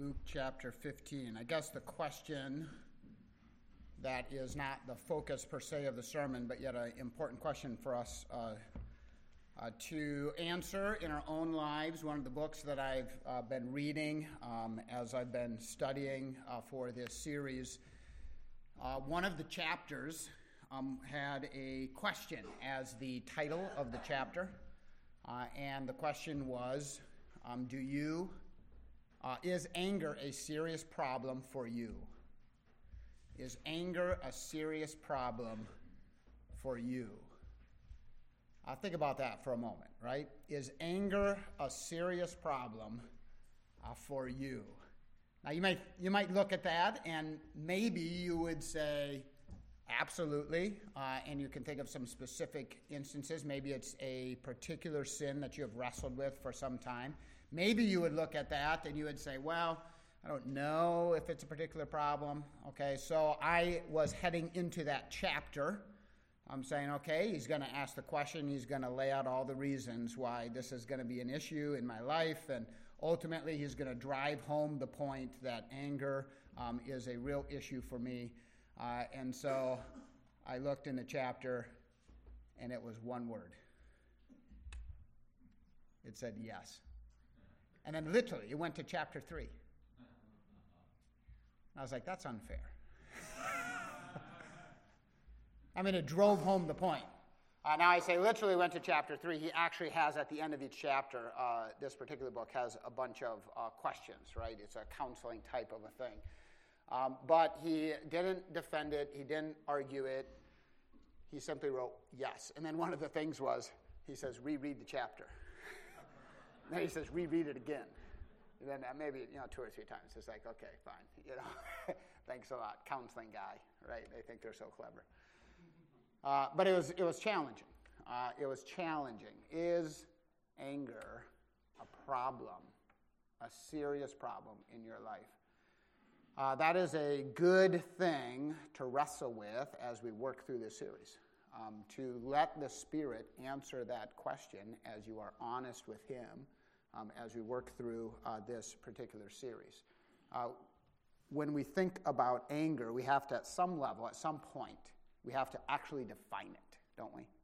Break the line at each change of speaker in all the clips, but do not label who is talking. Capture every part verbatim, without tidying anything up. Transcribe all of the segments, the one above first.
Luke chapter fifteen. I guess the question that is not the focus per se of the sermon, but yet an important question for us uh, uh, to answer in our own lives. One of the books that I've uh, been reading um, as I've been studying uh, for this series, uh, one of the chapters um, had a question as the title of the chapter, uh, and the question was, um, do you Uh, is anger a serious problem for you? Is anger a serious problem for you? Uh, think about that for a moment, right? Is anger a serious problem uh, for you? Now, you might you might look at that, and maybe you would say, absolutely, uh, and you can think of some specific instances. Maybe it's a particular sin that you have wrestled with for some time. Maybe you would look at that and you would say, well, I don't know if it's a particular problem. Okay, so I was heading into that chapter. I'm saying, okay, he's going to ask the question. He's going to lay out all the reasons why this is going to be an issue in my life. And ultimately, he's going to drive home the point that anger um, is a real issue for me. Uh, and so I looked in the chapter, and it was one word. It said yes. And then literally, it went to chapter three. I was like, that's unfair. I mean, it drove home the point. Uh, now I say literally went to chapter three. He actually has, at the end of each chapter, uh, this particular book has a bunch of uh, questions, right? It's a counseling type of a thing. Um, but he didn't defend it. He didn't argue it. He simply wrote yes. And then one of the things was, he says, reread the chapter. Then he says, reread it again. And then maybe, you know, two or three times. It's like, okay, fine. You know, thanks a lot. Counseling guy, right? They think they're so clever. Uh, but it was it was challenging. Uh, it was challenging. Is anger a problem, a serious problem in your life? Uh, that is a good thing to wrestle with as we work through this series. Um, to let the Spirit answer that question as you are honest with Him um, as we work through uh, this particular series. Uh, when we think about anger, we have to, at some level, at some point, we have to actually define it, don't we?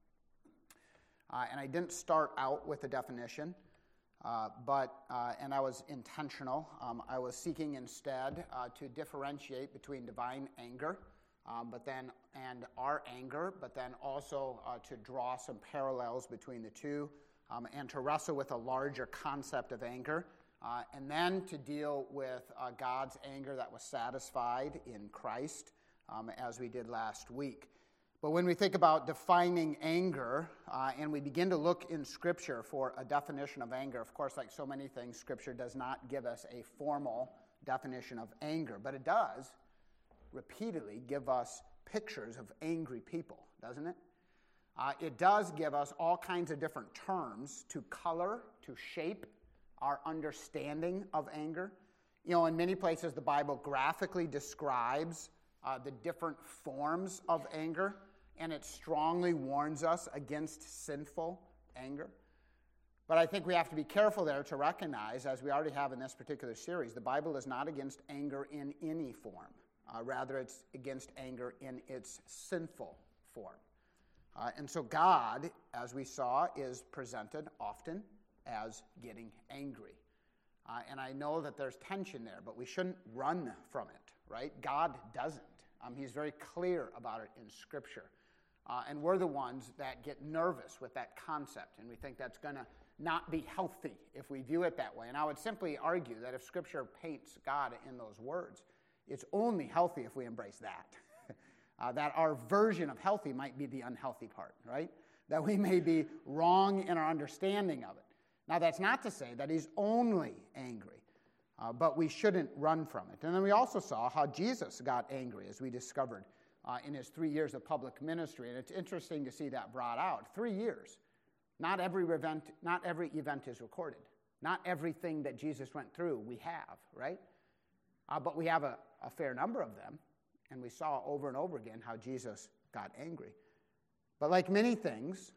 Uh, and I didn't start out with a definition, uh, but, uh, and I was intentional. Um, I was seeking instead uh, to differentiate between divine anger Um, but then, and our anger, but then also uh, to draw some parallels between the two, um, and to wrestle with a larger concept of anger, uh, and then to deal with uh, God's anger that was satisfied in Christ, um, as we did last week. But when we think about defining anger, uh, and we begin to look in Scripture for a definition of anger, of course, like so many things, Scripture does not give us a formal definition of anger, but it does repeatedly give us pictures of angry people, doesn't it? Uh, it does give us all kinds of different terms to color, to shape our understanding of anger. You know, in many places the Bible graphically describes uh, the different forms of anger, and it strongly warns us against sinful anger. But I think we have to be careful there to recognize, as we already have in this particular series, the Bible is not against anger in any form. Uh, rather, it's against anger in its sinful form. Uh, and so God, as we saw, is presented often as getting angry. Uh, and I know that there's tension there, but we shouldn't run from it, right? God doesn't. Um, he's very clear about it in Scripture. Uh, and we're the ones that get nervous with that concept, and we think that's going to not be healthy if we view it that way. And I would simply argue that if Scripture paints God in those words, it's only healthy if we embrace that. uh, that our version of healthy might be the unhealthy part, right? That we may be wrong in our understanding of it. Now, that's not to say that he's only angry, uh, but we shouldn't run from it. And then we also saw how Jesus got angry, as we discovered uh, in his three years of public ministry. And it's interesting to see that brought out. Three years. Not every event, not every event is recorded. Not everything that Jesus went through we have, right? Uh, but we have a, a fair number of them, and we saw over and over again how Jesus got angry. But like many things,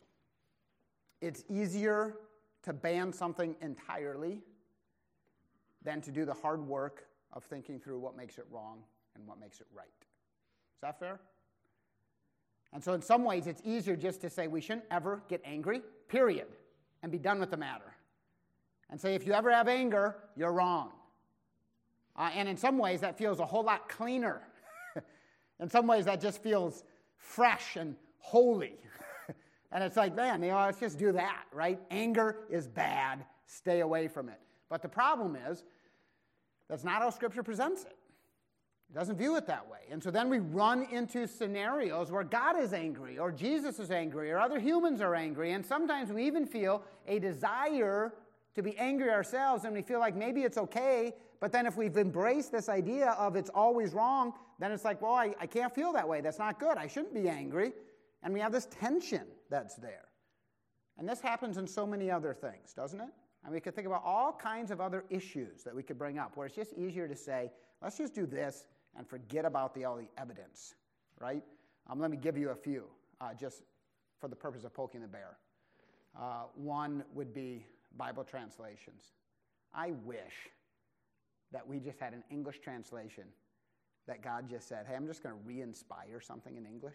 it's easier to ban something entirely than to do the hard work of thinking through what makes it wrong and what makes it right. Is that fair? And so in some ways, it's easier just to say we shouldn't ever get angry, period, and be done with the matter. And say if you ever have anger, you're wrong. Uh, and in some ways, that feels a whole lot cleaner. In some ways, that just feels fresh and holy. And it's like, man, you know, let's just do that, right? Anger is bad. Stay away from it. But the problem is, that's not how Scripture presents it. It doesn't view it that way. And so then we run into scenarios where God is angry, or Jesus is angry, or other humans are angry. And sometimes we even feel a desire to be angry ourselves, and we feel like maybe it's okay. But then if we've embraced this idea of it's always wrong, then it's like, well, I, I can't feel that way. That's not good. I shouldn't be angry. And we have this tension that's there. And this happens in so many other things, doesn't it? And we could think about all kinds of other issues that we could bring up, where it's just easier to say, let's just do this and forget about the, all the evidence, right? Um, let me give you a few, uh, just for the purpose of poking the bear. Uh, one would be Bible translations. I wish that we just had an English translation that God just said, hey, I'm just going to re-inspire something in English.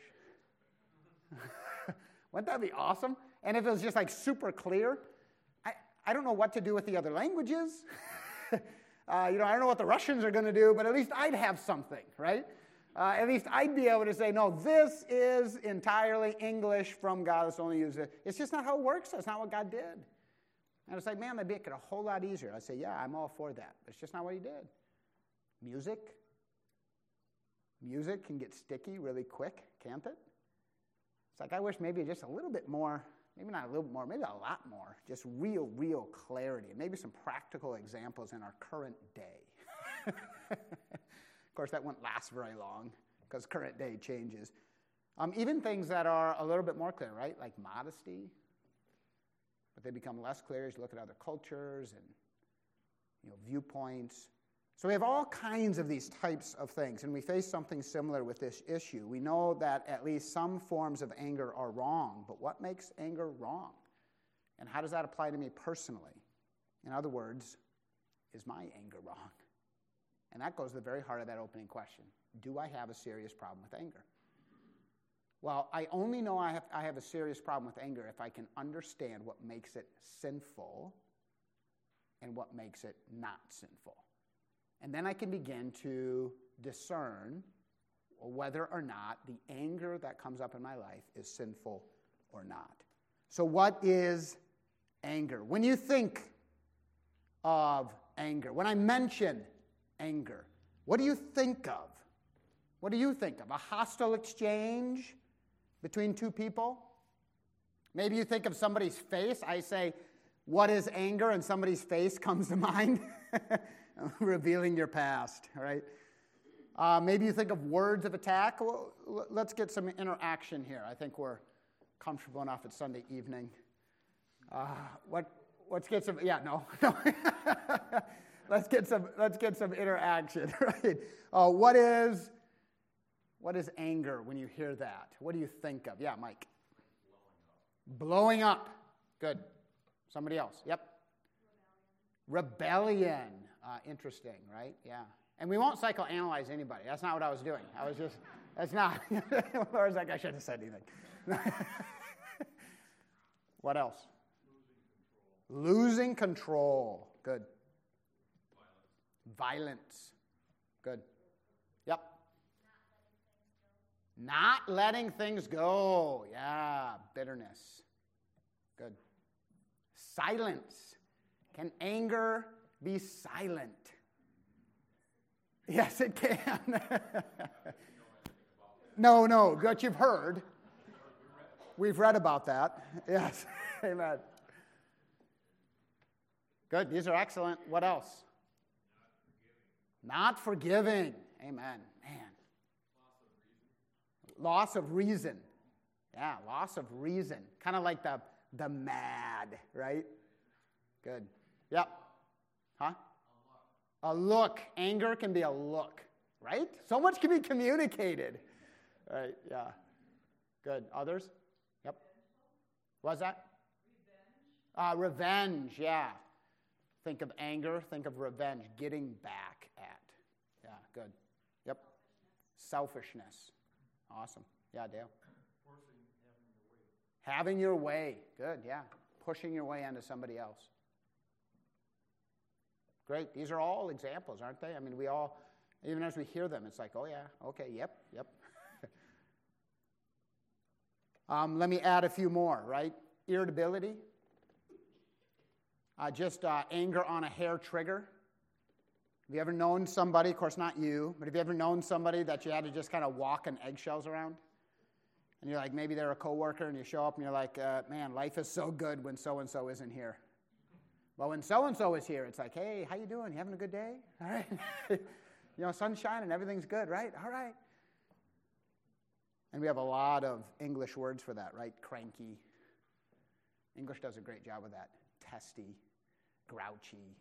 Wouldn't that be awesome? And if it was just like super clear, I, I don't know what to do with the other languages. uh, you know, I don't know what the Russians are going to do, but at least I'd have something, right? Uh, at least I'd be able to say, no, this is entirely English from God. It's only used. It's just not how it works. That's not what God did. And it's like, man, that'd make it a whole lot easier. I'd say, yeah, I'm all for that. But it's just not what he did. Music. Music can get sticky really quick, can't it? It's like I wish maybe just a little bit more, maybe not a little bit more, maybe a lot more, just real, real clarity, and maybe some practical examples in our current day. Of course, that wouldn't last very long because current day changes. Um, even things that are a little bit more clear, right? Like modesty, but they become less clear as you look at other cultures and you know viewpoints. So we have all kinds of these types of things, and we face something similar with this issue. We know that at least some forms of anger are wrong, but what makes anger wrong? And how does that apply to me personally? In other words, is my anger wrong? And that goes to the very heart of that opening question. Do I have a serious problem with anger? Well, I only know I have, I have a serious problem with anger if I can understand what makes it sinful and what makes it not sinful. And then I can begin to discern whether or not the anger that comes up in my life is sinful or not. So what is anger? When you think of anger, when I mention anger, what do you think of? What do you think of? A hostile exchange between two people? Maybe you think of somebody's face. I say, what is anger? And somebody's face comes to mind. Revealing your past, right? Uh, maybe you think of words of attack. Well, let's get some interaction here. I think we're comfortable enough. It's Sunday evening. Uh, what? Let's get some. Yeah, no, no. let's get some. Let's get some interaction, right? Uh, what is? What is anger when you hear that? What do you think of? Yeah, Mike. Blowing up. Blowing up. Good. Somebody else. Yep. Rebellion. Rebellion. Uh, interesting, right? Yeah. And we won't psychoanalyze anybody. That's not what I was doing. I was just, that's not. Laura's like, I shouldn't have said anything. What else? Losing control. Losing control. Good. Violence. Violence. Good. Yep. Not letting things go. Yeah. Bitterness. Good. Silence. Can anger be silent? Yes, it can. no, no, what you've heard. We've read about that. Yes, amen. Good, these are excellent. What else? Not forgiving. Amen. Man. Loss of reason. Yeah, loss of reason. Kind of like the, the mad, right? Good. Yep. Huh? A look. Anger can be a look, right? So much can be communicated. Right, yeah. Good. Others? Yep. What's that? Revenge. Uh, revenge, yeah. Think of anger, think of revenge, getting back at. good. Yep. Selfishness. Awesome. Yeah, Dale.
Forcing having
Having your
your way.
way. Good, yeah. Pushing your way onto somebody else. Great. These are all examples, aren't they? I mean, we all, even as we hear them, it's like, oh, yeah, okay, yep, yep. um, let me add a few more, right? Irritability. Uh, just uh, anger on a hair trigger. Have you ever known somebody, of course not you, but have you ever known somebody that you had to just kind of walk on eggshells around? And you're like, maybe they're a coworker, and you show up and you're like, uh, man, life is so good when so-and-so isn't here. But when so-and-so is here, it's like, hey, how you doing? You having a good day? All right. You know, sun's shining, everything's good, right? All right. And we have a lot of English words for that, right? Cranky. English does a great job with that. Testy, grouchy.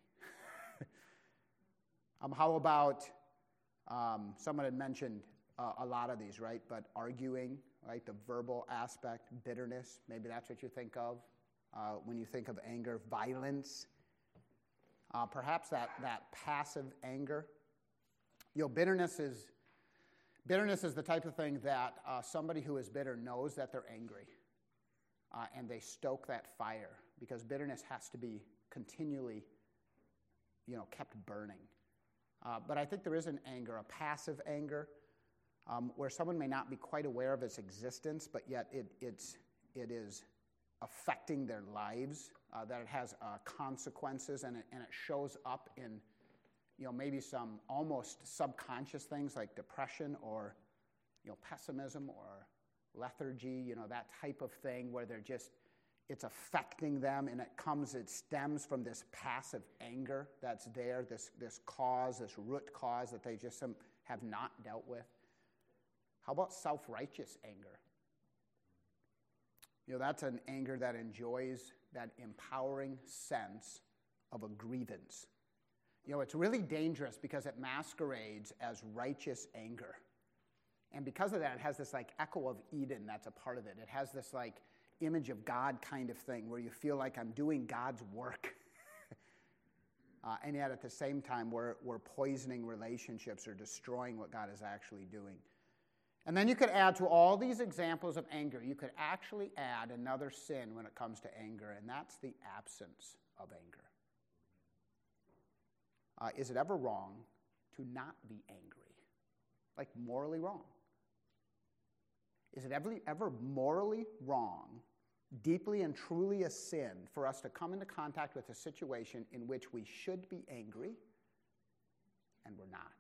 um, how about, um, someone had mentioned uh, a lot of these, right? But arguing, right? The verbal aspect, bitterness, maybe that's what you think of. Uh, when you think of anger, violence, uh, perhaps that, that passive anger. You know, bitterness is bitterness is the type of thing that uh, somebody who is bitter knows that they're angry, uh, and they stoke that fire because bitterness has to be continually, you know, kept burning. Uh, but I think there is an anger, a passive anger, um, where someone may not be quite aware of its existence, but yet it it's it is. affecting their lives, uh, that it has uh, consequences, and it, and it shows up in, you know, maybe some almost subconscious things like depression or, you know, pessimism or lethargy, you know, that type of thing where they're just, it's affecting them, and it comes, it stems from this passive anger that's there, this, this cause, this root cause that they just some, have not dealt with. How about self-righteous anger? You know, that's an anger that enjoys that empowering sense of a grievance. You know, it's really dangerous because it masquerades as righteous anger. And because of that, it has this like echo of Eden that's a part of it. It has this like image of God kind of thing where you feel like I'm doing God's work. uh, and yet at the same time, we're, we're poisoning relationships or destroying what God is actually doing. And then you could add to all these examples of anger, you could actually add another sin when it comes to anger, and that's the absence of anger. Uh, is it ever wrong to not be angry? Like morally wrong? Is it ever, ever morally wrong, deeply and truly a sin, for us to come into contact with a situation in which we should be angry and we're not?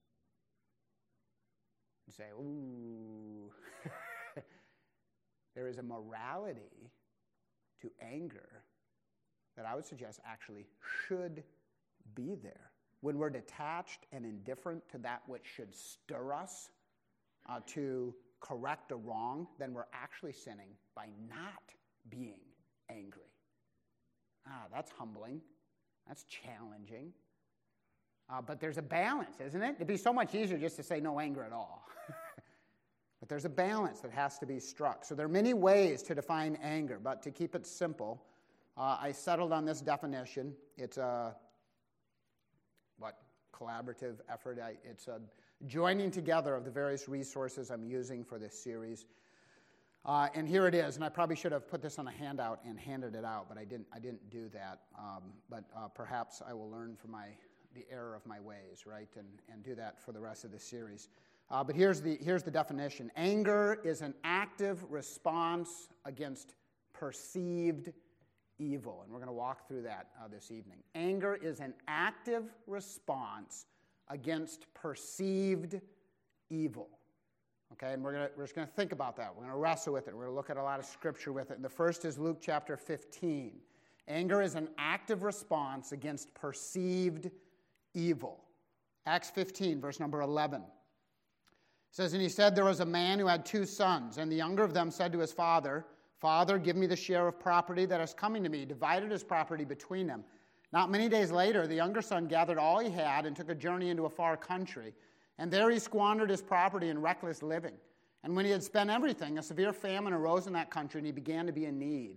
Say, ooh, there is a morality to anger that I would suggest actually should be there. When we're detached and indifferent to that which should stir us uh, to correct a wrong, then we're actually sinning by not being angry. Ah, that's humbling. That's challenging. Uh, but there's a balance, isn't it? It'd be so much easier just to say no anger at all. But there's a balance that has to be struck. So there are many ways to define anger, but to keep it simple, uh, I settled on this definition. It's a, what, collaborative effort. I, it's a joining together of the various resources I'm using for this series. Uh, and here it is, and I probably should have put this on a handout and handed it out, but I didn't, I didn't do that. Um, but uh, perhaps I will learn from my the error of my ways, right, and, and do that for the rest of the series. Uh, but here's the, here's the definition. Anger is an active response against perceived evil. And we're going to walk through that uh, this evening. Anger is an active response against perceived evil. Okay, and we're, gonna, we're just going to think about that. We're going to wrestle with it. We're going to look at a lot of scripture with it. And the first is Luke chapter fifteen. Anger is an active response against perceived evil. Acts fifteen, verse number eleven. It says, and he said, there was a man who had two sons, and the younger of them said to his father, Father, give me the share of property that is coming to me. He divided his property between them. Not many days later, the younger son gathered all he had and took a journey into a far country. And there he squandered his property in reckless living. And when he had spent everything, a severe famine arose in that country, and he began to be in need.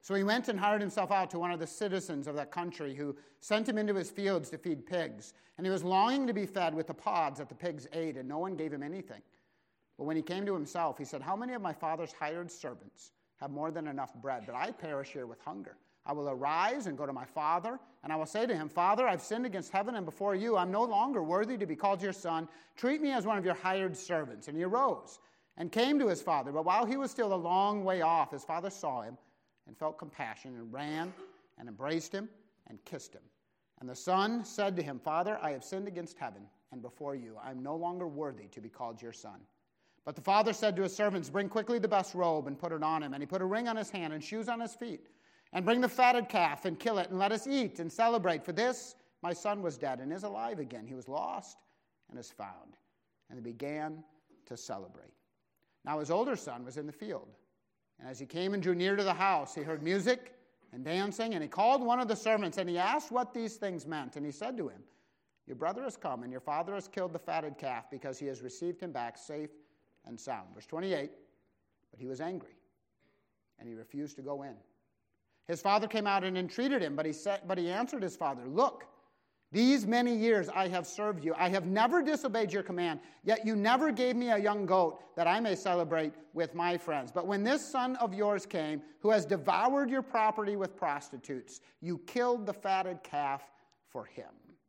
So he went and hired himself out to one of the citizens of that country, who sent him into his fields to feed pigs. And he was longing to be fed with the pods that the pigs ate, and no one gave him anything. But when he came to himself, he said, how many of my father's hired servants have more than enough bread, but I perish here with hunger? I will arise and go to my father, and I will say to him, Father, I've sinned against heaven and before you. I'm no longer worthy to be called your son. Treat me as one of your hired servants. And he arose and came to his father. But while he was still a long way off, his father saw him and felt compassion and ran and embraced him and kissed him. And the son said to him, Father, I have sinned against heaven and before you. I am no longer worthy to be called your son. But the father said to his servants, bring quickly the best robe and put it on him. And he put a ring on his hand and shoes on his feet. And bring the fatted calf and kill it, and let us eat and celebrate. For this my son was dead and is alive again. He was lost and is found. And they began to celebrate. Now his older son was in the field. And as he came and drew near to the house, he heard music and dancing. And he called one of the servants, and he asked what these things meant. And he said to him, your brother has come, and your father has killed the fatted calf, because he has received him back safe and sound. Verse twenty-eight, but he was angry, and he refused to go in. His father came out and entreated him, but he said, but he answered his father, look, these many years I have served you. I have never disobeyed your command, yet you never gave me a young goat that I may celebrate with my friends. But when this son of yours came, who has devoured your property with prostitutes, you killed the fatted calf for him.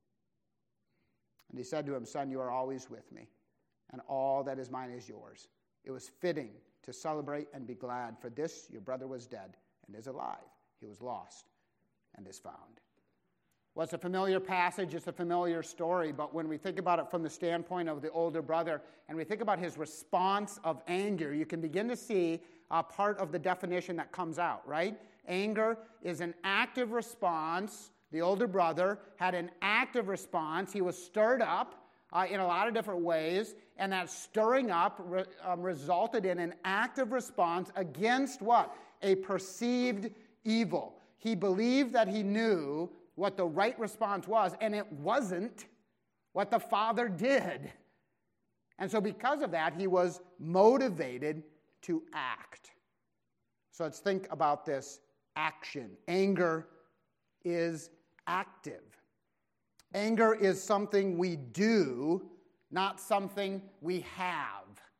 And he said to him, son, you are always with me, and all that is mine is yours. It was fitting to celebrate and be glad, for this your brother was dead and is alive. He was lost and is found. Well, it's a familiar passage, it's a familiar story, but when we think about it from the standpoint of the older brother, and we think about his response of anger, you can begin to see a part of the definition that comes out, right? Anger is an active response. The older brother had an active response. He was stirred up uh, in a lot of different ways, and that stirring up re- um, resulted in an active response against what? A perceived evil. He believed that he knew what the right response was, and it wasn't what the father did. And so because of that, he was motivated to act. So let's think about this action. Anger is active. Anger is something we do, not something we have.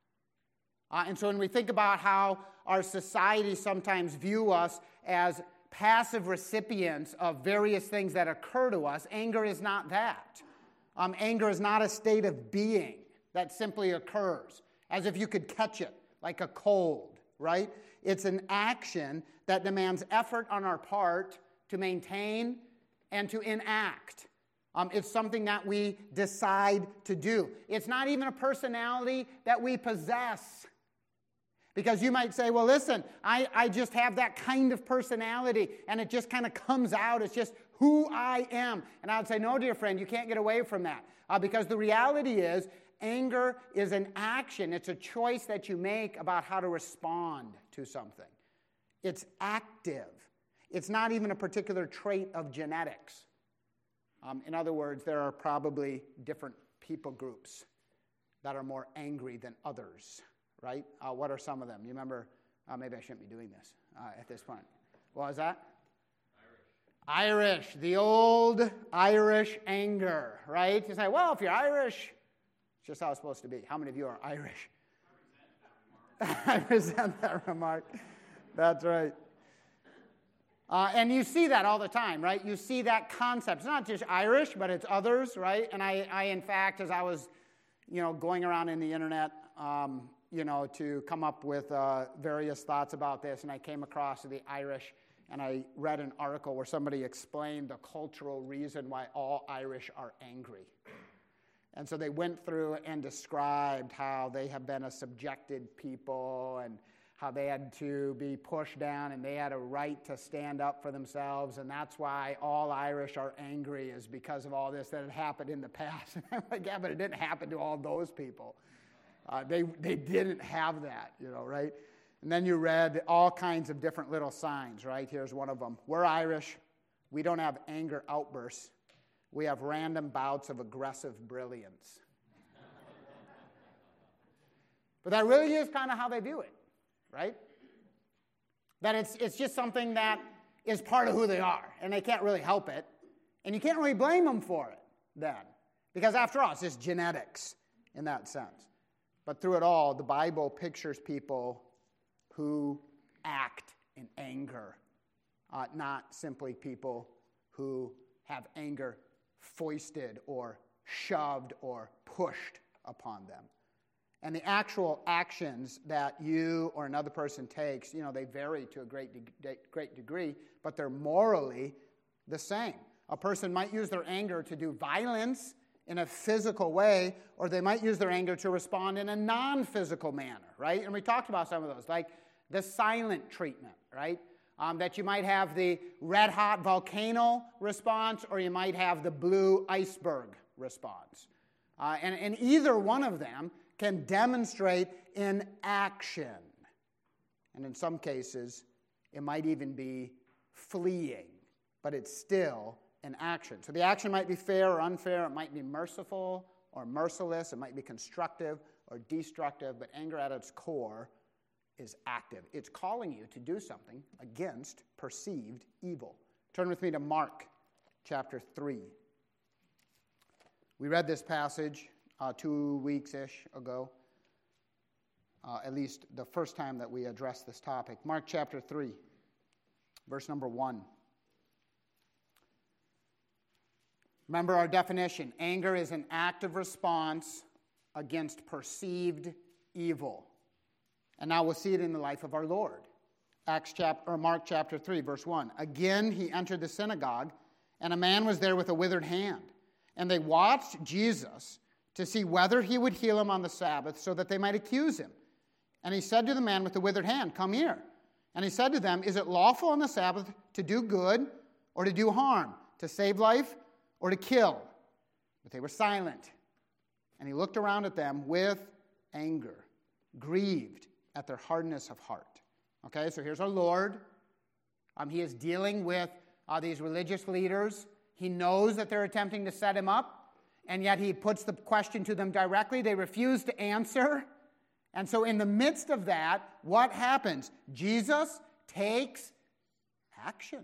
Uh, and so when we think about how our society sometimes view us as passive recipients of various things that occur to us, anger is not that. Um, anger is not a state of being that simply occurs, as if you could catch it like a cold, right? It's an action that demands effort on our part to maintain and to enact. Um, it's something that we decide to do. It's not even a personality that we possess. Because you might say, well, listen, I, I just have that kind of personality, and it just kind of comes out. It's just who I am. And I would say, no, dear friend, you can't get away from that. Uh, because the reality is, anger is an action. It's a choice that you make about how to respond to something. It's active. It's not even a particular trait of genetics. Um, in other words, there are probably different people groups that are more angry than others. Right? Uh, what are some of them? You remember, uh, maybe I shouldn't be doing this uh, at this point. What was that? Irish. Irish. The old Irish anger, right? You say, well, if you're Irish, it's just how it's supposed to be. How many of you are Irish? I resent that remark. That's right. Uh, and you see that all the time, right? You see that concept. It's not just Irish, but it's others, right? And I, I in fact, as I was, you know, going around in the internet, um, you know, to come up with uh, various thoughts about this, and I came across the Irish, and I read an article where somebody explained the cultural reason why all Irish are angry. And so they went through and described how they have been a subjected people, and how they had to be pushed down, and they had a right to stand up for themselves, and that's why all Irish are angry, is because of all this that had happened in the past. I'm like, yeah, but it didn't happen to all those people. Uh, they they didn't have that, you know, right? And then you read all kinds of different little signs, right? Here's one of them. We're Irish. We don't have anger outbursts. We have random bouts of aggressive brilliance. But that really is kind of how they view it, right? That it's, it's just something that is part of who they are, and they can't really help it. And you can't really blame them for it then, because after all, it's just genetics in that sense. But through it all, the Bible pictures people who act in anger, uh, not simply people who have anger foisted or shoved or pushed upon them. And the actual actions that you or another person takes, you know, they vary to a great, de- great degree, but they're morally the same. A person might use their anger to do violence in a physical way, or they might use their anger to respond in a non-physical manner, right? And we talked about some of those, like the silent treatment, right? Um, that you might have the red-hot volcano response, or you might have the blue iceberg response. Uh, and, and either one of them can demonstrate in action. And in some cases, it might even be fleeing, but it's still an action. So the action might be fair or unfair. It might be merciful or merciless. It might be constructive or destructive, but anger at its core is active. It's calling you to do something against perceived evil. Turn with me to Mark chapter three. We read this passage uh, two weeks-ish ago, uh, at least the first time that we addressed this topic. Mark chapter three, verse number one. Remember our definition. Anger is an active response against perceived evil. And now we'll see it in the life of our Lord. Acts chapter, or Mark chapter three, verse one. Again he entered the synagogue, and a man was there with a withered hand. And they watched Jesus to see whether he would heal him on the Sabbath, so that they might accuse him. And he said to the man with the withered hand, "Come here." And he said to them, "Is it lawful on the Sabbath to do good or to do harm, to save life or to kill?" But they were silent. And he looked around at them with anger, grieved at their hardness of heart. Okay, so here's our Lord. Um, he is dealing with uh, these religious leaders. He knows that they're attempting to set him up, and yet he puts the question to them directly. They refuse to answer. And so in the midst of that, what happens? Jesus takes action.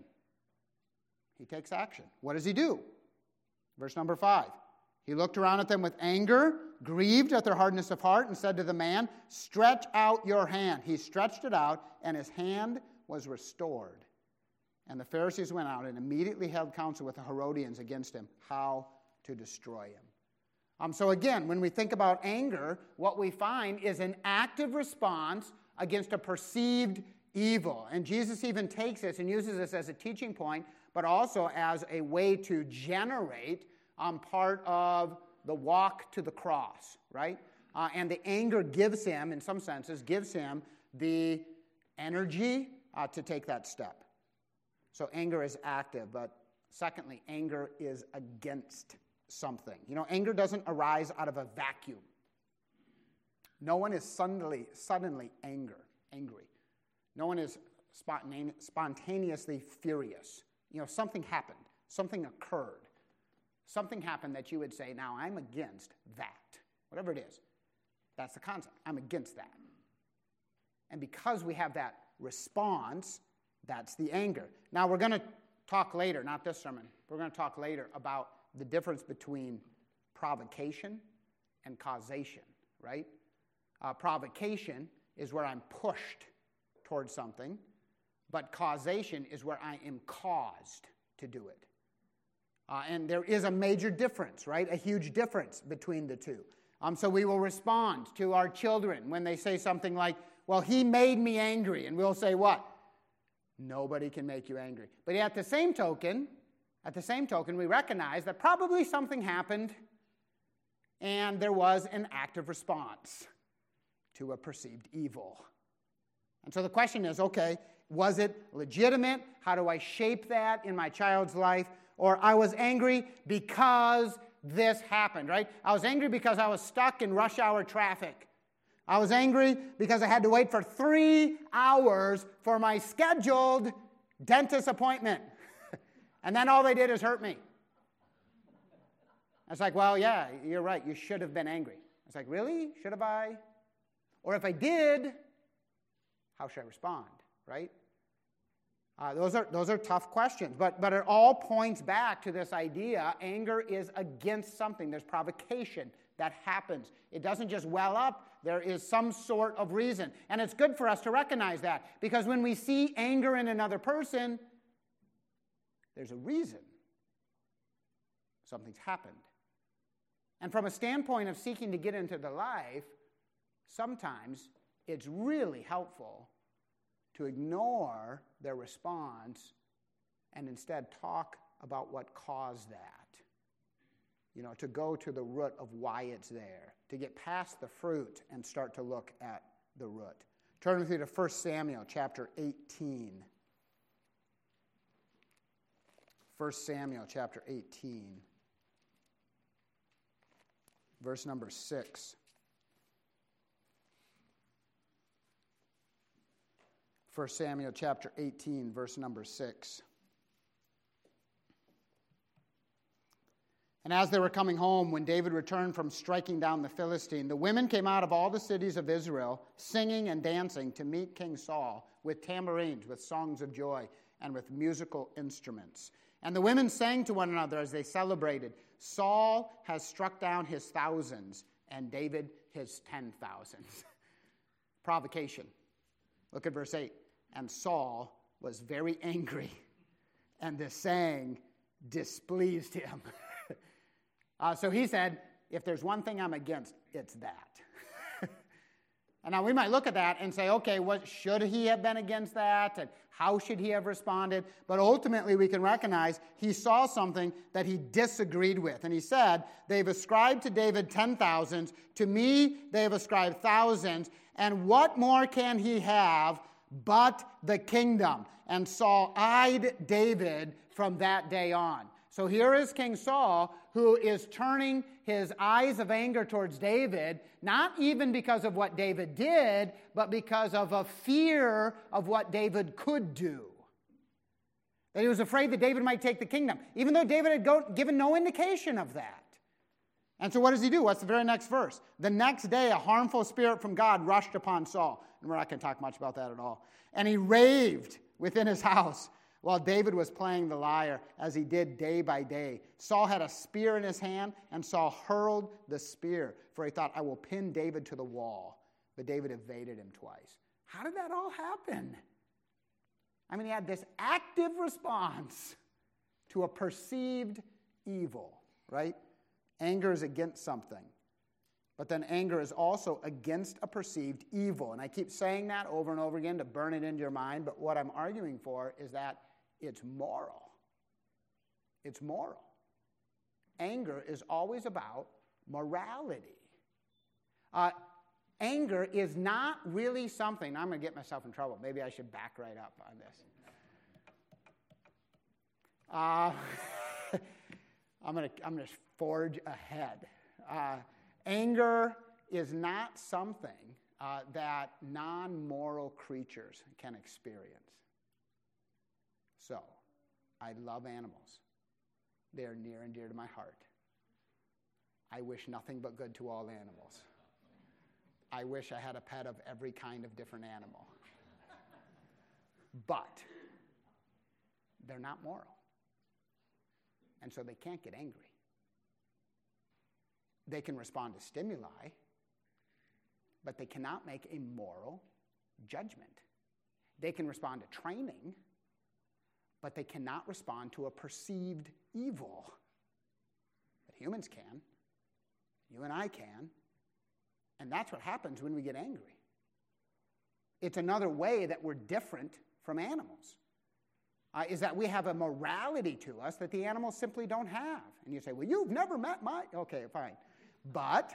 He takes action. What does he do? Verse number five. He looked around at them with anger, grieved at their hardness of heart, and said to the man, "Stretch out your hand." He stretched it out, and his hand was restored. And the Pharisees went out and immediately held counsel with the Herodians against him, how to destroy him. Um, so again, when we think about anger, what we find is an active response against a perceived evil. And Jesus even takes this and uses this as a teaching point, but also as a way to generate um, part of the walk to the cross, right? Uh, and the anger gives him, in some senses, gives him the energy uh, to take that step. So anger is active, but secondly, anger is against something. You know, anger doesn't arise out of a vacuum. No one is suddenly, suddenly anger, angry. No one is spontane- spontaneously furious. You know, something happened. Something occurred. Something happened that you would say, now I'm against that. Whatever it is. That's the concept. I'm against that. And because we have that response, that's the anger. Now we're going to talk later, not this sermon, we're going to talk later about the difference between provocation and causation, right? Uh, provocation is where I'm pushed towards something, but causation is where I am caused to do it. Uh, and there is a major difference, right? A huge difference between the two. Um, so we will respond to our children when they say something like, well, he made me angry. And we'll say what? Nobody can make you angry. But at the same token, at the same token, we recognize that probably something happened and there was an active response to a perceived evil. And so the question is, okay, was it legitimate? How do I shape that in my child's life? Or I was angry because this happened, right? I was angry because I was stuck in rush hour traffic. I was angry because I had to wait for three hours for my scheduled dentist appointment. And then all they did is hurt me. It's like, well, yeah, you're right. You should have been angry. It's like, really? Should have I? Or if I did, how should I respond, right? Uh, those are those are tough questions, but but it all points back to this idea: anger is against something. There's provocation that happens. It doesn't just well up. There is some sort of reason, and it's good for us to recognize that, because when we see anger in another person, there's a reason. Something's happened. And from a standpoint of seeking to get into the life, sometimes it's really helpful to ignore their response and instead talk about what caused that. You know, to go to the root of why it's there, to get past the fruit and start to look at the root. Turn with me to First Samuel chapter eighteen. First Samuel chapter eighteen, verse number six. First Samuel chapter eighteen, verse number six. And as they were coming home, when David returned from striking down the Philistine, the women came out of all the cities of Israel, singing and dancing to meet King Saul with tambourines, with songs of joy, and with musical instruments. And the women sang to one another as they celebrated, "Saul has struck down his thousands, and David his ten thousands." Provocation. Look at verse eight. And Saul was very angry, and this saying displeased him. uh, so he said, if there's one thing I'm against, it's that. And now we might look at that and say, okay, what should he have been against that? And how should he have responded? But ultimately we can recognize he saw something that he disagreed with. And he said, they've ascribed to David ten thousands. To me, they have ascribed thousands. And what more can he have but the kingdom? And Saul eyed David from that day on. So here is King Saul, who is turning his eyes of anger towards David, not even because of what David did, but because of a fear of what David could do. That he was afraid that David might take the kingdom, even though David had go, given no indication of that. And so what does he do? What's the very next verse? The next day, a harmful spirit from God rushed upon Saul. And we're not going to talk much about that at all. And he raved within his house while David was playing the lyre, as he did day by day. Saul had a spear in his hand, and Saul hurled the spear, for he thought, I will pin David to the wall. But David evaded him twice. How did that all happen? I mean, he had this active response to a perceived evil, right? Anger is against something. But then anger is also against a perceived evil. And I keep saying that over and over again to burn it into your mind. But what I'm arguing for is that it's moral. It's moral. Anger is always about morality. Uh, anger is not really something. I'm going to get myself in trouble. Maybe I should back right up on this. Uh, I'm going to I'm going to forge ahead. Uh, anger is not something uh, that non-moral creatures can experience. So, I love animals. They are near and dear to my heart. I wish nothing but good to all animals. I wish I had a pet of every kind of different animal. But they're not moral. And so they can't get angry. They can respond to stimuli, but they cannot make a moral judgment. They can respond to training, but they cannot respond to a perceived evil. But humans can. You and I can. And that's what happens when we get angry. It's another way that we're different from animals. Uh, is that we have a morality to us that the animals simply don't have. And you say, well, you've never met my... Okay, fine. But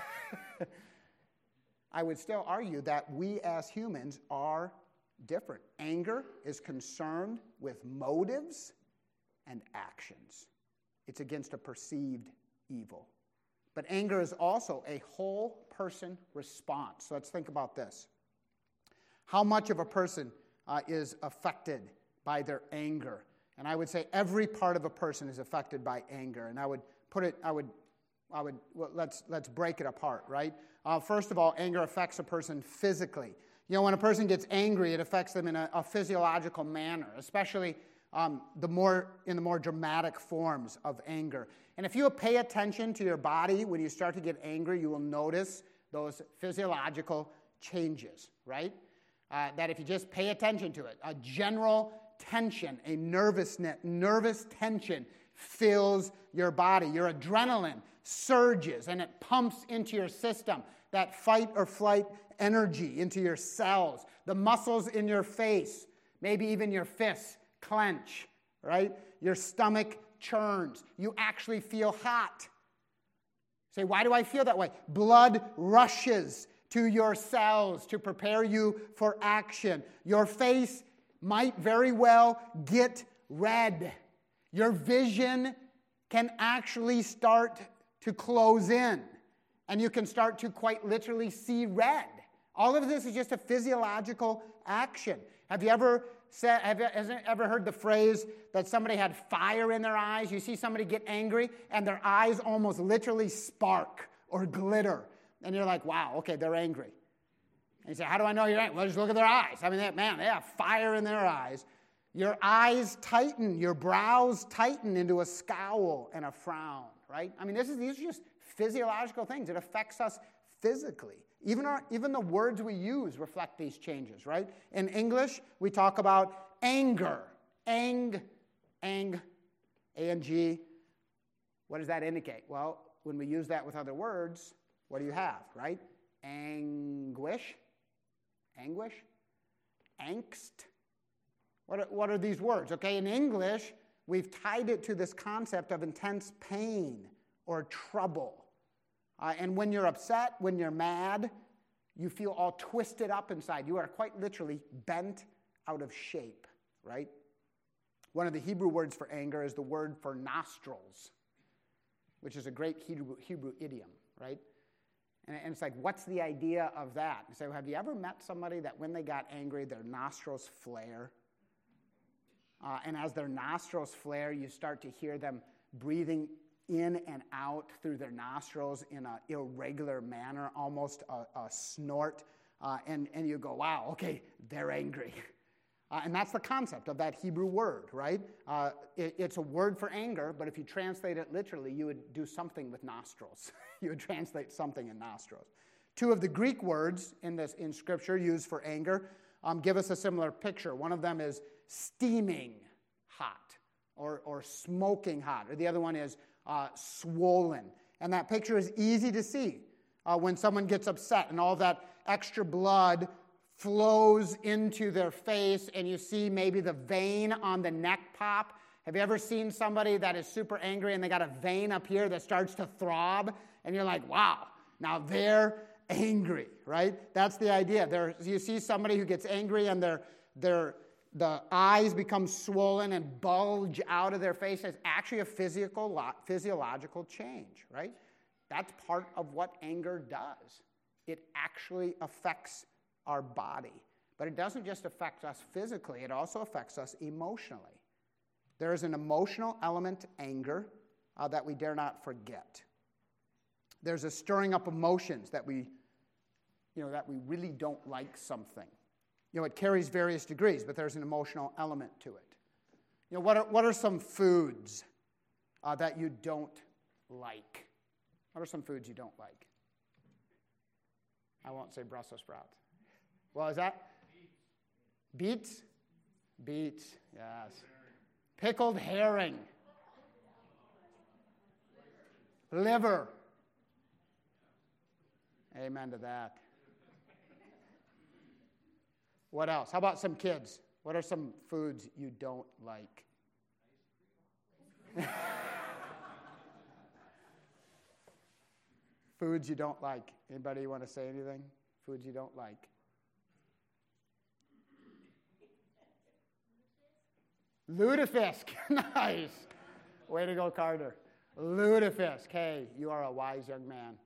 I would still argue that we as humans are different. Anger is concerned with motives and actions. It's against a perceived evil. But anger is also a whole person response. So let's think about this. How much of a person uh, is affected by their anger? And I would say every part of a person is affected by anger. And I would put it, I would, I would, well, let's, let's break it apart, right? Uh, first of all, anger affects a person physically. You know, when a person gets angry, it affects them in a, a physiological manner, especially um, the more in the more dramatic forms of anger. And if you pay attention to your body when you start to get angry, you will notice those physiological changes, right? Uh, that if you just pay attention to it, a general tension, a nervousness, nervous tension fills your body. Your adrenaline surges and it pumps into your system that fight or flight energy into your cells. The muscles in your face, maybe even your fists, clench, right? Your stomach churns. You actually feel hot. Say, why do I feel that way? Blood rushes to your cells to prepare you for action. Your face might very well get red. Your vision can actually start to close in, and you can start to quite literally see red. All of this is just a physiological action. Have you ever said, have you ever heard the phrase that somebody had fire in their eyes? You see somebody get angry, and their eyes almost literally spark or glitter. And you're like, wow, okay, they're angry. And you say, how do I know you're angry? Well, just look at their eyes. I mean, they, man, they have fire in their eyes. Your eyes tighten, your brows tighten into a scowl and a frown, right? I mean, this is, these are just physiological things. It affects us physically. Even, our, even the words we use reflect these changes, right? In English, we talk about anger. Ang, ang, A N G. What does that indicate? Well, when we use that with other words, what do you have, right? Anguish, anguish, angst. What are, what are these words? Okay, in English, we've tied it to this concept of intense pain or trouble. Uh, and when you're upset, when you're mad, you feel all twisted up inside. You are quite literally bent out of shape, right? One of the Hebrew words for anger is the word for nostrils, which is a great Hebrew, Hebrew idiom, right? And, and it's like, what's the idea of that? So have you ever met somebody that when they got angry, their nostrils flare? Uh, and as their nostrils flare, you start to hear them breathing in and out through their nostrils in an irregular manner, almost a, a snort. Uh, and, and you go, wow, okay, they're angry. Uh, and that's the concept of that Hebrew word, right? Uh, it, it's a word for anger, but if you translate it literally, you would do something with nostrils. You would translate something in nostrils. Two of the Greek words in this in Scripture used for anger um, give us a similar picture. One of them is steaming hot or, or smoking hot, or the other one is uh, swollen. And that picture is easy to see uh, when someone gets upset and all that extra blood flows into their face, and you see maybe the vein on the neck pop. Have you ever seen somebody that is super angry and they got a vein up here that starts to throb? And you're like, wow, now they're angry, right? That's the idea. There, you see somebody who gets angry and their, their, the eyes become swollen and bulge out of their face. It's actually a physical, physiological change, right? That's part of what anger does. It actually affects our body. But it doesn't just affect us physically, it also affects us emotionally. There is an emotional element to anger uh, that we dare not forget. There's a stirring up emotions that we, you know, that we really don't like something. You know, it carries various degrees, but there's an emotional element to it. You know, what are, what are some foods uh, that you don't like? What are some foods you don't like? I won't say Brussels sprouts. Well, is that? Beets? Beets, yes. Pickled herring. Liver. Amen to that. What else? How about some kids? What are some foods you don't like? Foods you don't like. Anybody want to say anything? Foods you don't like. Lutefisk. Nice. Way to go, Carter. Lutefisk. Hey, you are a wise young man.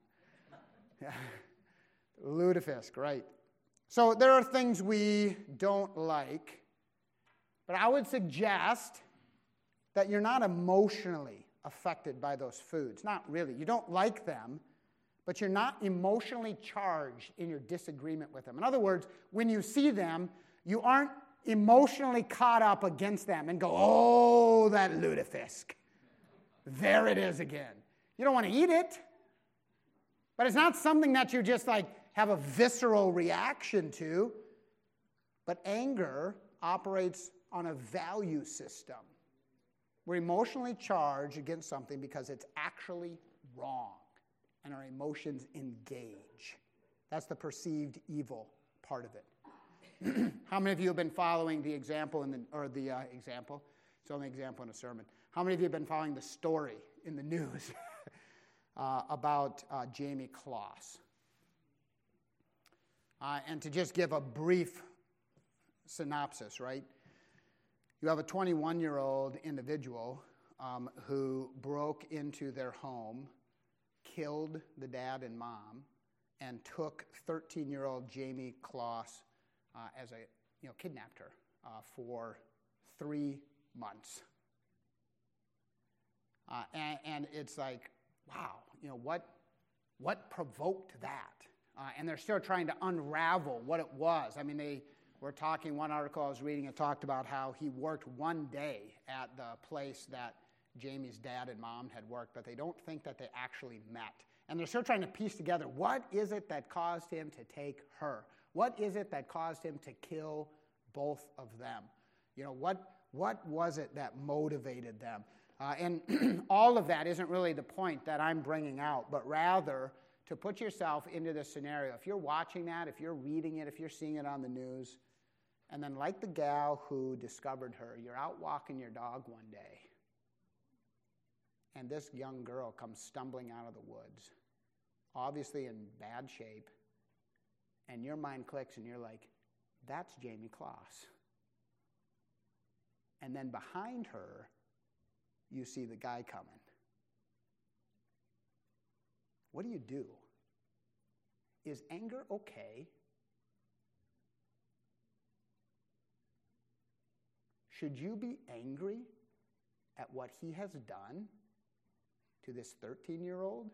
Lutefisk, right. So there are things we don't like, but I would suggest that you're not emotionally affected by those foods. Not really. You don't like them, but you're not emotionally charged in your disagreement with them. In other words, when you see them, you aren't emotionally caught up against them and go, oh, that lutefisk. There it is again. You don't want to eat it, but it's not something that you just like have a visceral reaction to. But anger operates on a value system. We're emotionally charged against something because it's actually wrong, and our emotions engage. That's the perceived evil part of it. How many of you have been following the example in the, or the uh, example? It's only example in a sermon. How many of you have been following the story in the news uh, about uh, Jamie Kloss? Uh, and to just give a brief synopsis, right? You have a twenty-one-year-old individual um, who broke into their home, killed the dad and mom, and took thirteen-year-old Jamie Kloss uh, as a, you know, kidnapped her uh, for three months. Uh, and, and it's like, wow, you know, what, what provoked that? Uh, and they're still trying to unravel what it was. I mean, they were talking, one article I was reading, it talked about how he worked one day at the place that Jamie's dad and mom had worked, but they don't think that they actually met. And they're still trying to piece together, what is it that caused him to take her? What is it that caused him to kill both of them? You know, what, what was it that motivated them? Uh, and all of that isn't really the point that I'm bringing out, but rather to put yourself into this scenario. If you're watching that, if you're reading it, if you're seeing it on the news, and then like the gal who discovered her, you're out walking your dog one day, and this young girl comes stumbling out of the woods, obviously in bad shape, and your mind clicks and you're like, that's Jamie Kloss. And then behind her, you see the guy coming. What do you do? Is anger okay? Should you be angry at what he has done to this thirteen-year-old?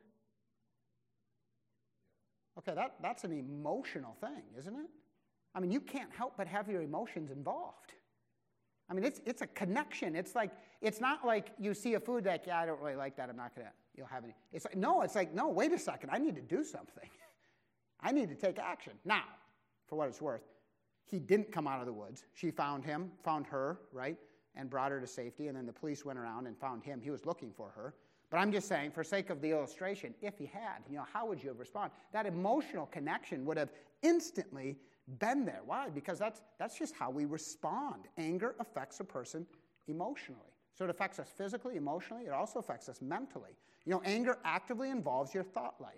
Okay, that, that's an emotional thing, isn't it? I mean, you can't help but have your emotions involved. I mean, it's it's a connection. It's like, it's not like you see a food like, yeah, I don't really like that, I'm not going to you'll have any. It's like, no, it's like, no, wait a second, I need to do something. I need to take action. Now, for what it's worth, he didn't come out of the woods. She found him, found her, right, and brought her to safety, and then the police went around and found him. He was looking for her. But I'm just saying, for sake of the illustration, if he had, you know, how would you have responded? That emotional connection would have instantly been there. Why? Because that's that's just how we respond. Anger affects a person emotionally. So it affects us physically, emotionally. It also affects us mentally. You know, anger actively involves your thought life.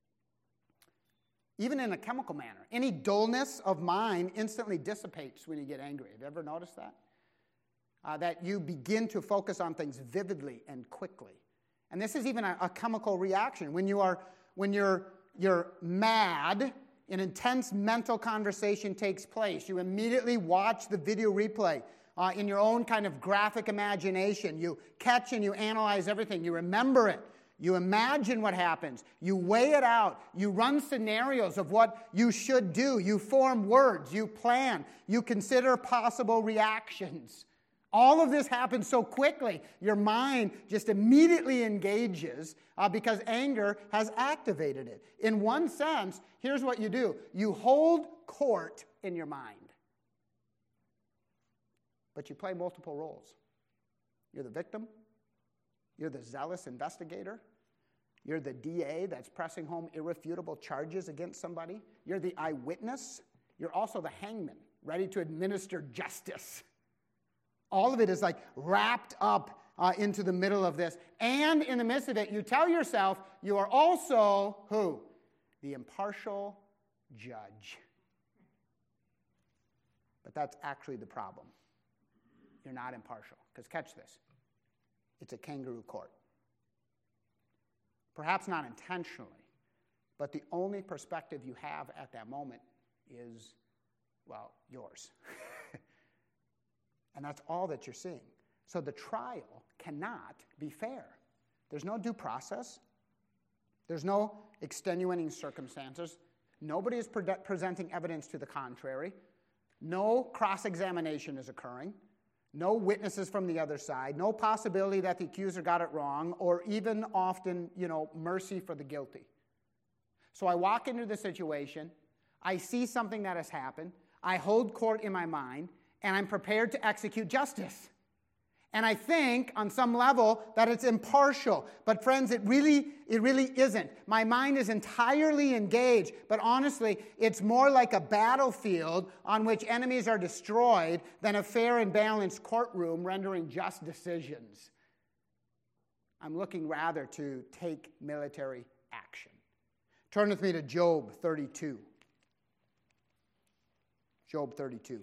Even in a chemical manner. Any dullness of mind instantly dissipates when you get angry. Have you ever noticed that? Uh, that you begin to focus on things vividly and quickly. And this is even a, a chemical reaction. When you are, when you're, you're mad, an intense mental conversation takes place. You immediately watch the video replay uh, in your own kind of graphic imagination. You catch and you analyze everything. You remember it. You imagine what happens. You weigh it out. You run scenarios of what you should do. You form words. You plan. You consider possible reactions. All of this happens so quickly, your mind just immediately engages uh, because anger has activated it. In one sense, here's what you do. You hold court in your mind, but you play multiple roles. You're the victim. You're the zealous investigator. You're the D A that's pressing home irrefutable charges against somebody. You're the eyewitness. You're also the hangman, ready to administer justice. All of it is like wrapped up uh, into the middle of this. And in the midst of it, you tell yourself you are also who? The impartial judge. But that's actually the problem. You're not impartial. Because catch this. It's a kangaroo court. Perhaps not intentionally, but the only perspective you have at that moment is, well, yours. And that's all that you're seeing. So the trial cannot be fair. There's no due process. There's no extenuating circumstances. Nobody is pre- presenting evidence to the contrary. No cross-examination is occurring. No witnesses from the other side. No possibility that the accuser got it wrong, or even often, you know, mercy for the guilty. So I walk into the situation. I see something that has happened. I hold court in my mind, and I'm prepared to execute justice. And I think, on some level, that it's impartial. But friends, it really, it really isn't. My mind is entirely engaged, but honestly, it's more like a battlefield on which enemies are destroyed than a fair and balanced courtroom rendering just decisions. I'm looking rather to take military action. Turn with me to Job thirty-two. Job thirty-two.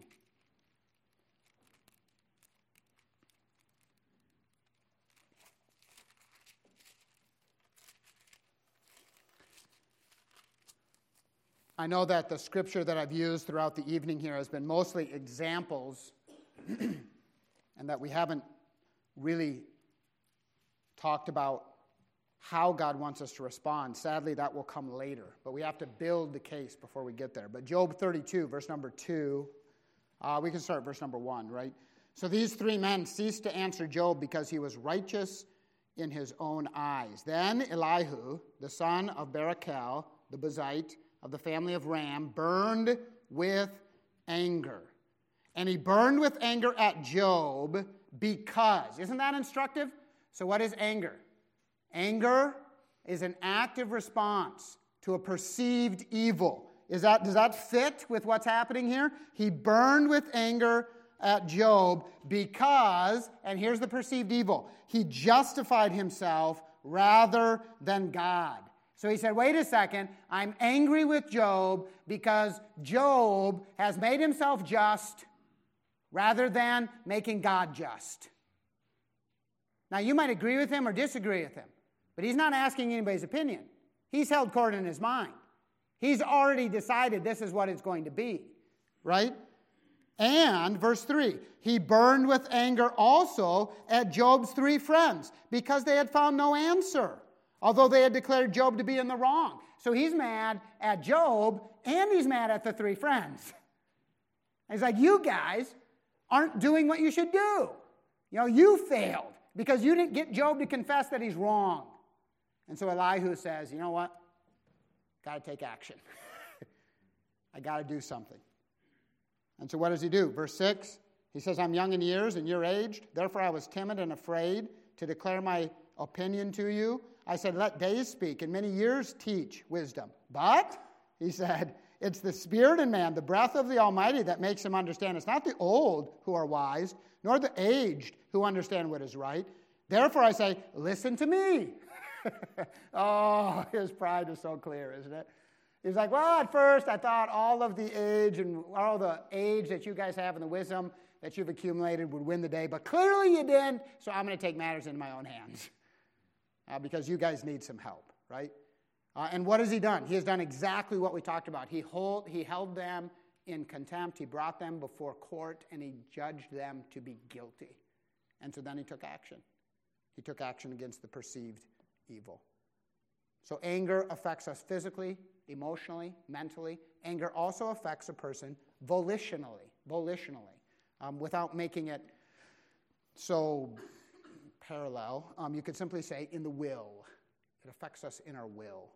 I know that the scripture that I've used throughout the evening here has been mostly examples, and that we haven't really talked about how God wants us to respond. Sadly, that will come later, but we have to build the case before we get there. But Job thirty-two, verse number two, uh, we can start verse number one, right? So these three men ceased to answer Job because he was righteous in his own eyes. Then Elihu, the son of Barachel, the Buzite, of the family of Ram, burned with anger. And he burned with anger at Job because, isn't that instructive? So what is anger? Anger is an active response to a perceived evil. Is that, does that fit with what's happening here? He burned with anger at Job because, and here's the perceived evil, he justified himself rather than God. So he said, wait a second, I'm angry with Job because Job has made himself just rather than making God just. Now, you might agree with him or disagree with him, but he's not asking anybody's opinion. He's held court in his mind. He's already decided this is what it's going to be, right? And, verse three, he burned with anger also at Job's three friends because they had found no answer, although they had declared Job to be in the wrong. So he's mad at Job, and he's mad at the three friends. He's like, you guys aren't doing what you should do. You know, you failed because you didn't get Job to confess that he's wrong. And so Elihu says, you know what? Got to take action. I got to do something. And so what does he do? Verse six, he says, I'm young in years and you're aged. Therefore I was timid and afraid to declare my opinion to you. I said, let days speak and many years teach wisdom. But, he said, it's the spirit in man, the breath of the Almighty that makes him understand. It's not the old who are wise, nor the aged who understand what is right. Therefore I say, listen to me. Oh, his pride is so clear, isn't it? He's like, well, at first I thought all of the age and all the age that you guys have and the wisdom that you've accumulated would win the day, but clearly you didn't, so I'm going to take matters into my own hands. Uh, because you guys need some help, right? Uh, and what has he done? He has done exactly what we talked about. He, hold, he held them in contempt. He brought them before court, and he judged them to be guilty. And so then he took action. He took action against the perceived evil. So anger affects us physically, emotionally, mentally. Anger also affects a person volitionally, volitionally, um, without making it so parallel. Um, you could simply say in the will. It affects us in our will.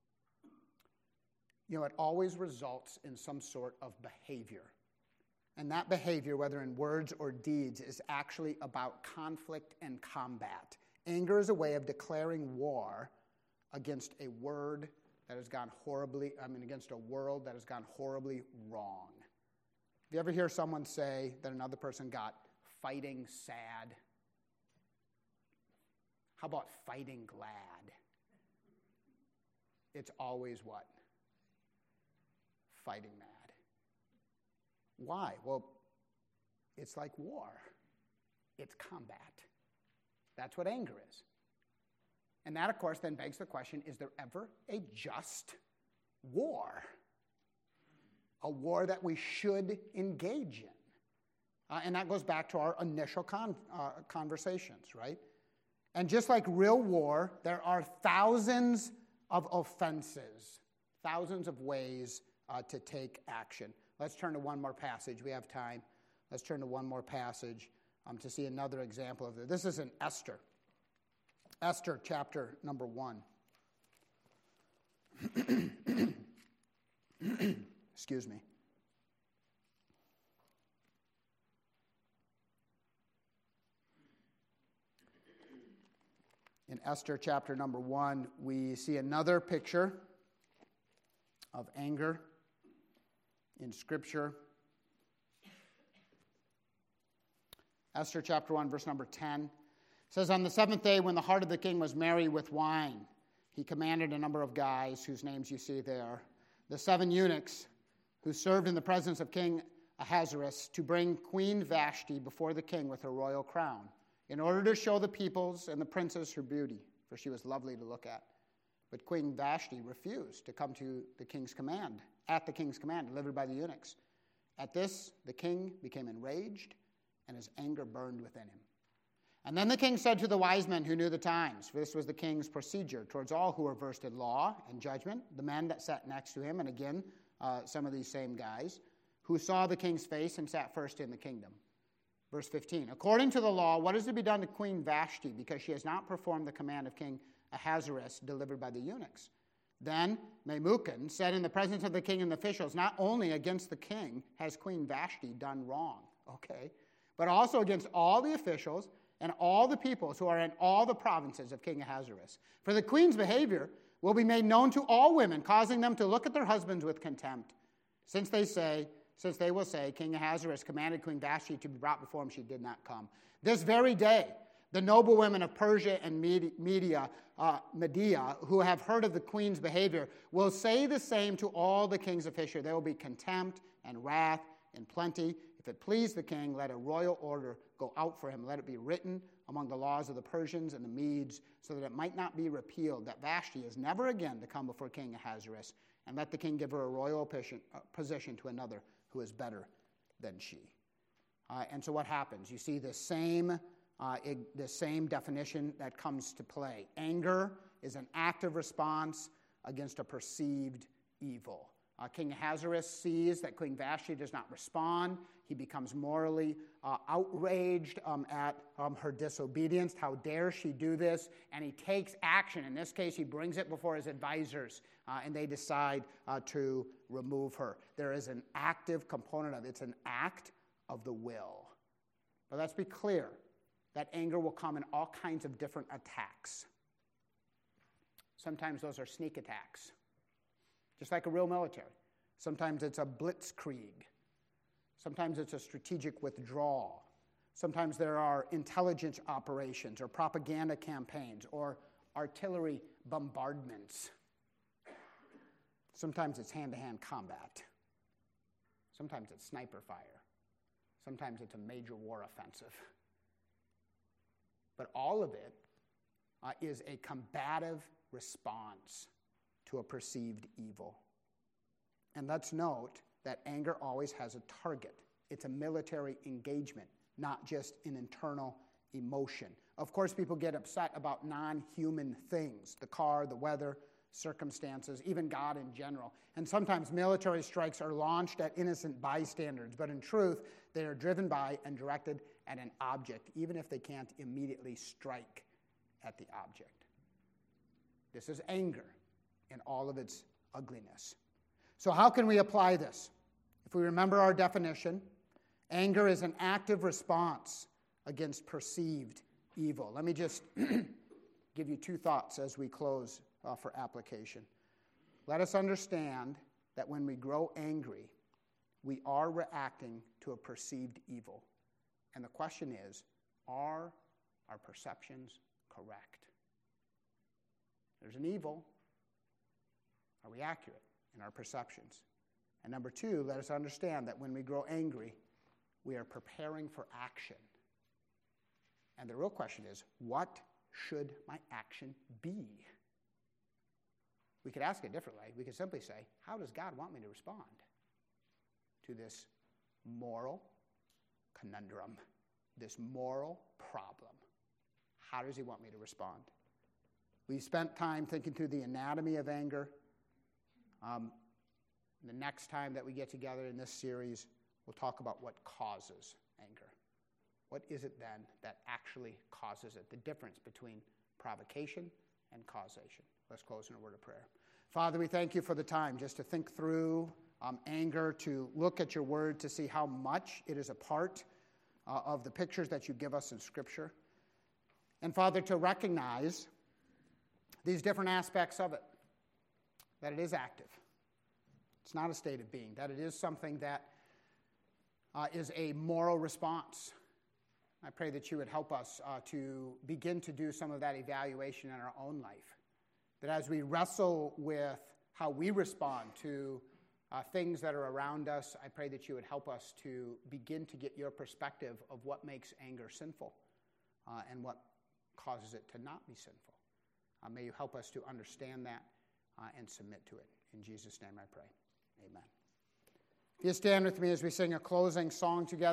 You know, it always results in some sort of behavior. And that behavior, whether in words or deeds, is actually about conflict and combat. Anger is a way of declaring war against a word that has gone horribly, I mean, against a world that has gone horribly wrong. Do you ever hear someone say that another person got fighting sad? How about fighting glad? It's always what? Fighting mad. Why? Well, it's like war. It's combat. That's what anger is. And that, of course, then begs the question, is there ever a just war? A war that we should engage in? Uh, and that goes back to our initial con- uh, conversations, right? And just like real war, there are thousands of offenses, thousands of ways uh, to take action. Let's turn to one more passage. We have time. Let's turn to one more passage um, to see another example of this. This is in Esther. Esther chapter number one. Excuse me. In Esther chapter number one, we see another picture of anger in Scripture. Esther chapter one, verse number ten says, "On the seventh day, when the heart of the king was merry with wine, he commanded a number of guys, whose names you see there, the seven eunuchs who served in the presence of King Ahasuerus, to bring Queen Vashti before the king with her royal crown, in order to show the peoples and the princes her beauty, for she was lovely to look at. But Queen Vashti refused to come to the king's command, at the king's command, delivered by the eunuchs. At this, the king became enraged, and his anger burned within him. And then the king said to the wise men who knew the times, for this was the king's procedure towards all who were versed in law and judgment, the men that sat next to him, and again, uh, some of these same guys, who saw the king's face and sat first in the kingdom. Verse fifteen, according to the law, what is to be done to Queen Vashti, because she has not performed the command of King Ahasuerus delivered by the eunuchs? Then Memucan said in the presence of the king and the officials, not only against the king has Queen Vashti done wrong, okay, but also against all the officials and all the peoples who are in all the provinces of King Ahasuerus. For the queen's behavior will be made known to all women, causing them to look at their husbands with contempt, since they say, since they will say, King Ahasuerus commanded Queen Vashti to be brought before him, she did not come. This very day, the noble women of Persia and Media, uh, Media, who have heard of the queen's behavior, will say the same to all the king's officials. There will be contempt and wrath and plenty. If it please the king, let a royal order go out for him. Let it be written among the laws of the Persians and the Medes, so that it might not be repealed, that Vashti is never again to come before King Ahasuerus, and let the king give her a royal position to another who is better than she." Uh, and so what happens? You see the same, uh, it, the same definition that comes to play. Anger is an active response against a perceived evil. Uh, King Ahasuerus sees that Queen Vashti does not respond. He becomes morally uh, outraged um, at um, her disobedience. How dare she do this? And he takes action. In this case, he brings it before his advisors, uh, and they decide uh, to remove her. There is an active component of it. It's an act of the will. But let's be clear that anger will come in all kinds of different attacks. Sometimes those are sneak attacks, just like a real military. Sometimes it's a blitzkrieg. Sometimes it's a strategic withdrawal. Sometimes there are intelligence operations or propaganda campaigns or artillery bombardments. Sometimes it's hand-to-hand combat. Sometimes it's sniper fire. Sometimes it's a major war offensive. But all of it uh, is a combative response to a perceived evil. And let's note that anger always has a target. It's a military engagement, not just an internal emotion. Of course, people get upset about non-human things, the car, the weather, circumstances, even God in general. And sometimes military strikes are launched at innocent bystanders, but in truth, they are driven by and directed at an object, even if they can't immediately strike at the object. This is anger in all of its ugliness. So how can we apply this? If we remember our definition, anger is an active response against perceived evil. Let me just give you two thoughts as we close uh, for application. Let us understand that when we grow angry, we are reacting to a perceived evil. And the question is, are our perceptions correct? There's an evil. Are we accurate in our perceptions? And number two, let us understand that when we grow angry, we are preparing for action. And the real question is, what should my action be? We could ask it differently. We could simply say, how does God want me to respond to this moral conundrum, this moral problem? How does he want me to respond? We spent time thinking through the anatomy of anger. Um, the next time that we get together in this series, we'll talk about what causes anger. What is it then that actually causes it? The difference between provocation and causation. Let's close in a word of prayer. Father, we thank you for the time just to think through um, anger, to look at your word, to see how much it is a part uh, of the pictures that you give us in Scripture. And Father, to recognize these different aspects of it, that it is active. It's not a state of being, that it is something that uh, is a moral response. I pray that you would help us uh, to begin to do some of that evaluation in our own life. That as we wrestle with how we respond to uh, things that are around us, I pray that you would help us to begin to get your perspective of what makes anger sinful uh, and what causes it to not be sinful. Uh, may you help us to understand that uh, and submit to it. In Jesus' name I pray. Amen. You stand with me as we sing a closing song together.